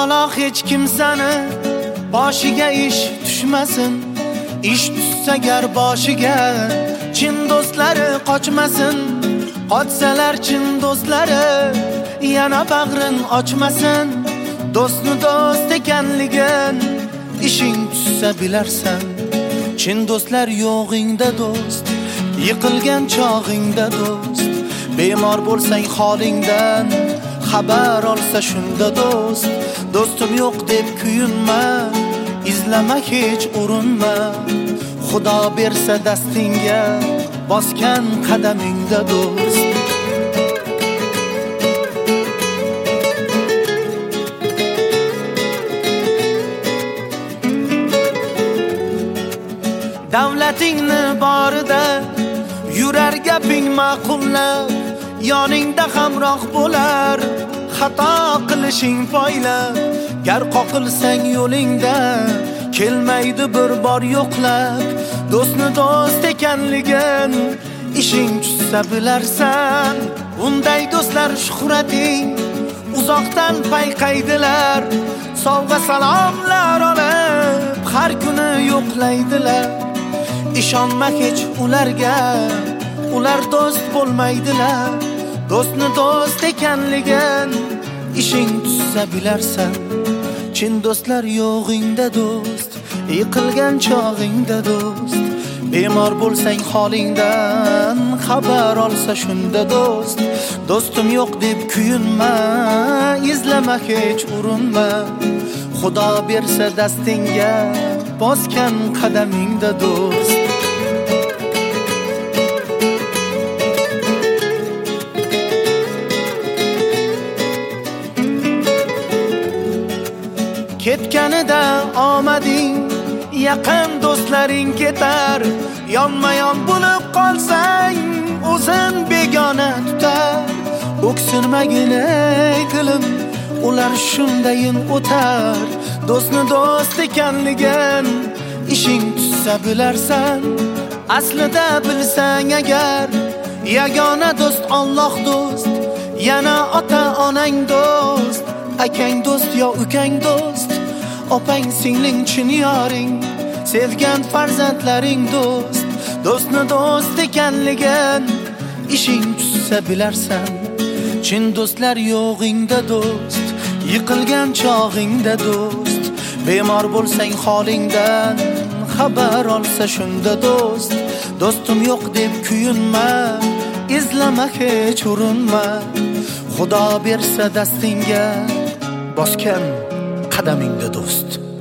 avvalo hech kimsani boshiga ish tushmasin. Ish tushsa gar boshiga chin do'stlari qochmasin. Qochsalar chin do'stlari yana bag'rin ochmasin. Do'stni do'st ekanligin ishing tushsa bilarsan. Chin do'stlar yo'g'ingda do'st, yiqilgan chog'ingda do'st. Bemor bo'lsang holingdan xabar olsa shunda do'st. Do'stim yo'q deb kuyinma, izlama hech urinma. Xudo bersa dastingga bosgan qadamingda do'st. Davlatingni borida yurar gaping ma'qullab, yoningda hamroh bo'lar xato qilishing poylab. Gar qoqilsang yo'lingda kelmaydi bir bor yo'qlab. Do'stni do'st ekanligin ishing tushsa bilarsan. Unday do'stlar shuhrating uzoqdan payqaydilar. Sovg'a salomlar olib har kuni yo'qlaydilar. Ishonma hech ularga, ular do'st bo'lmaydilar. Do'stni do'st ekanligin ishing tushsa bilarsan. Chin do'stlar yo'g'ingda do'st, yiqilgan chog'ingda do'st. Bemor bo'lsang holingdan xabar olsa shunda do'st. Do'stim yo'q deb kuyinma, izlama hech urinma. Xudo bersa dastingga bosgan qadamingda do'st. Ketganida omading, yaqin do'stlaring ketar. Yonma-yon bo'lib qolsang, o'zin begona tutar. O'ksirmagin ey dilim, ular shundayin o'tar. Do'stni do'st ekanligin ishing tushsa bilarsan. Aslida bilsang agar, yagona do'st Alloh do'st. Yana ota-onang do'st, akang do'st yo ukang do'st. Opang singling chin yoring, sevgan farzandlaring do'st. Do'stni do'st ekanligin ishing tushsa bilarsan. Chin do'stlar yo'g'ingda do'st, yiqilgan chog'ingda do'st. Bemor bo'lsang holingdan xabar olsa shunda do'st. Do'stim yo'q deb kuyinma, izlama hech urinma. Xudo bersa dastingga bosgan qadamingda do'st.